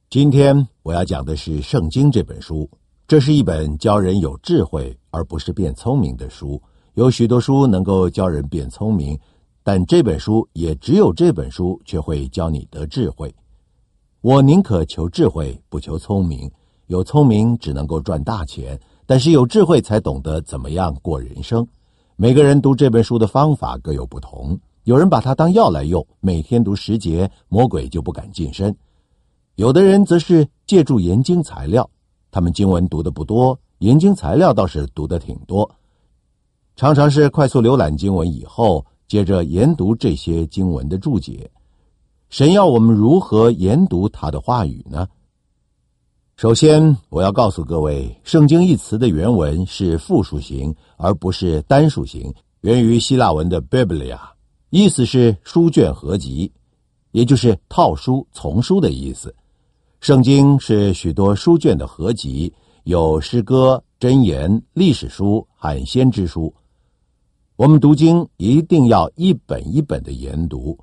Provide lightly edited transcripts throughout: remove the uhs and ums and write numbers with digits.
今天我要讲的是《圣经》这本书，这是一本教人有智慧而不是变聪明的书。有许多书能够教人变聪明，但这本书也只有这本书却会教你得智慧。我宁可求智慧，不求聪明。有聪明只能够赚大钱，但是有智慧才懂得怎么样过人生。每个人读这本书的方法各有不同，有人把它当药来用，每天读10节，魔鬼就不敢近身。有的人则是借助研经材料，他们经文读得不多，研经材料倒是读得挺多。常常是快速浏览经文以后，接着研读这些经文的注解。神要我们如何研读他的话语呢？首先，我要告诉各位，圣经一词的原文是复数形，而不是单数形，源于希腊文的 Biblia， 意思是书卷合集，也就是套书、丛书的意思。圣经是许多书卷的合集，有诗歌、箴言、历史书和先知书。我们读经一定要一本一本的研读。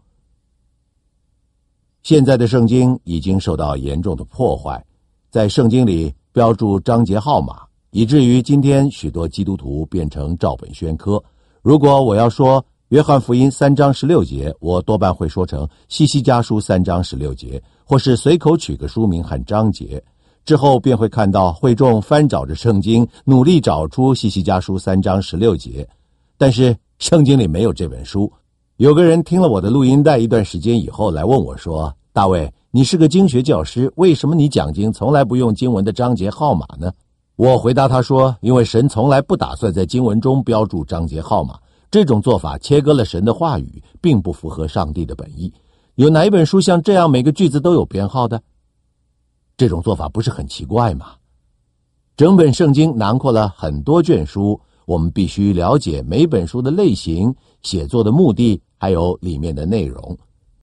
现在的圣经已经受到严重的破坏，在圣经里标注章节号码，以至于今天许多基督徒变成照本宣科。如果我要说约翰福音3章16节，我多半会说成西西家书3章16节，或是随口取个书名和章节。之后便会看到会众翻找着圣经，努力找出西西家书3章16节。但是圣经里没有这本书。有个人听了我的录音带一段时间以后来问我说，大卫，你是个经学教师，为什么你讲经从来不用经文的章节号码呢？我回答他说，因为神从来不打算在经文中标注章节号码，这种做法切割了神的话语，并不符合上帝的本意。有哪一本书像这样每个句子都有编号的？这种做法不是很奇怪吗？整本圣经囊括了很多卷书，我们必须了解每本书的类型、写作的目的，还有里面的内容。